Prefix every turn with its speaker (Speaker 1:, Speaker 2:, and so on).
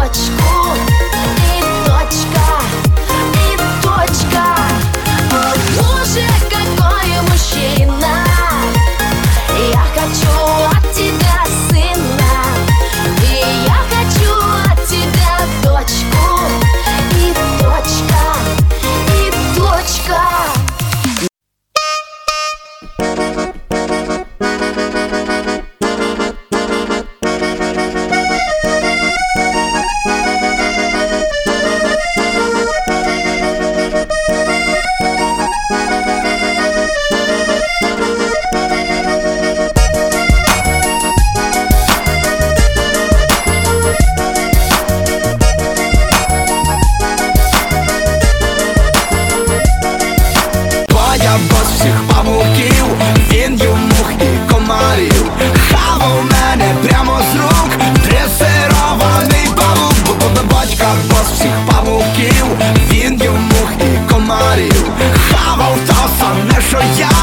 Speaker 1: точку, и точка, и точка. О, боже, какой мужчина! Я хочу от тебя сына, и я хочу от тебя дочку, и точка, и точка.
Speaker 2: Бос всіх павуків, він їв мух і комарів. Хавав мене прямо з рук, дресирований павук. Бочка, бос всіх павуків, він їв мух і комарів. Хавав то саме, що я.